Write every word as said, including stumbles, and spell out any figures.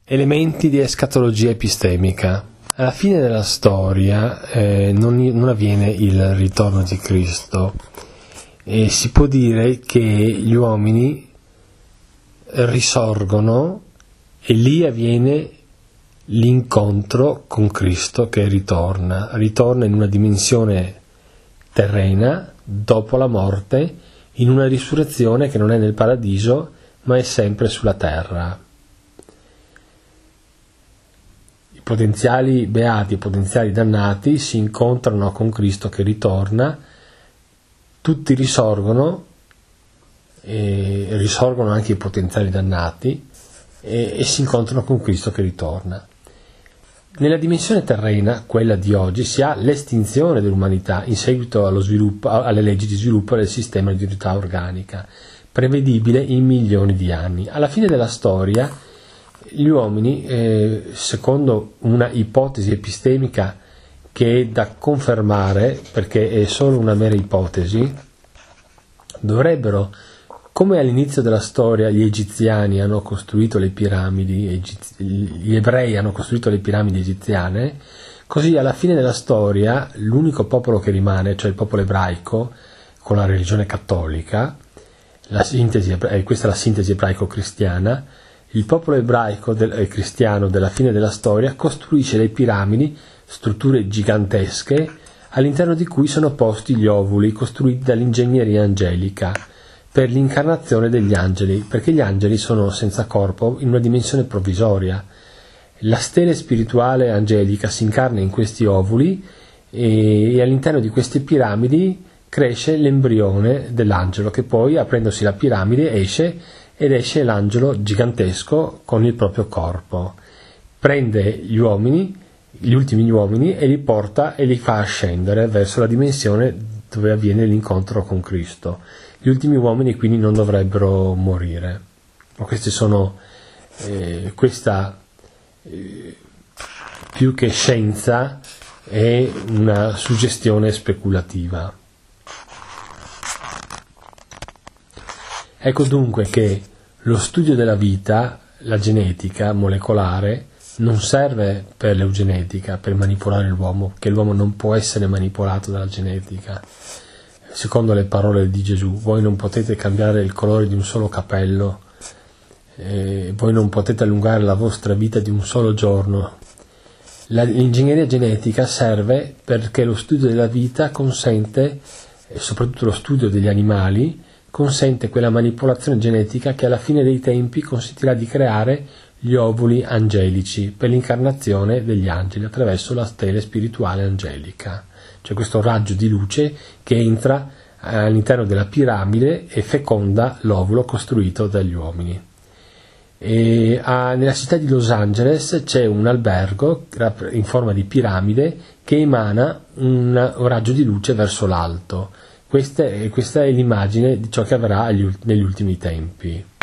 Elementi di escatologia epistemica. Alla fine della storia eh, non, non avviene il ritorno di Cristo e si può dire che gli uomini risorgono e lì avviene l'incontro con Cristo che ritorna, ritorna in una dimensione terrena dopo la morte, in una risurrezione che non è nel paradiso ma è sempre sulla terra. I potenziali beati e i potenziali dannati si incontrano con Cristo che ritorna, tutti risorgono, e risorgono anche i potenziali dannati e, e si incontrano con Cristo che ritorna. Nella dimensione terrena, quella di oggi, si ha l'estinzione dell'umanità in seguito allo sviluppo, alle leggi di sviluppo del sistema di unità organica, prevedibile in milioni di anni. Alla fine della storia, gli uomini, eh, secondo una ipotesi epistemica che è da confermare, perché è solo una mera ipotesi, dovrebbero, come all'inizio della storia gli egiziani hanno costruito le piramidi, gli ebrei hanno costruito le piramidi egiziane, così alla fine della storia l'unico popolo che rimane, cioè il popolo ebraico, con la religione cattolica, la sintesi, eh, questa è la sintesi ebraico-cristiana, il popolo ebraico del, eh, cristiano della fine della storia costruisce le piramidi, strutture gigantesche, all'interno di cui sono posti gli ovuli costruiti dall'ingegneria angelica per l'incarnazione degli angeli, perché gli angeli sono senza corpo in una dimensione provvisoria. La stele spirituale angelica si incarna in questi ovuli e, e all'interno di queste piramidi cresce l'embrione dell'angelo, che poi, aprendosi la piramide, esce ed esce l'angelo gigantesco con il proprio corpo. Prende gli uomini, gli ultimi uomini, e li porta e li fa ascendere verso la dimensione dove avviene l'incontro con Cristo. Gli ultimi uomini quindi non dovrebbero morire. Ma questi sono eh, questa eh, più che scienza è una suggestione speculativa. Ecco dunque che lo studio della vita, la genetica molecolare, non serve per l'eugenetica, per manipolare l'uomo, che l'uomo non può essere manipolato dalla genetica. Secondo le parole di Gesù, voi non potete cambiare il colore di un solo capello, eh, voi non potete allungare la vostra vita di un solo giorno. La, l'ingegneria genetica serve perché lo studio della vita consente, e soprattutto lo studio degli animali, consente quella manipolazione genetica che alla fine dei tempi consentirà di creare gli ovuli angelici per l'incarnazione degli angeli attraverso la stele spirituale angelica, cioè questo raggio di luce che entra all'interno della piramide e feconda l'ovulo costruito dagli uomini. E a, nella città di Los Angeles c'è un albergo in forma di piramide che emana un, un raggio di luce verso l'alto. Questa è, questa è l'immagine di ciò che avverrà agli, negli ultimi tempi.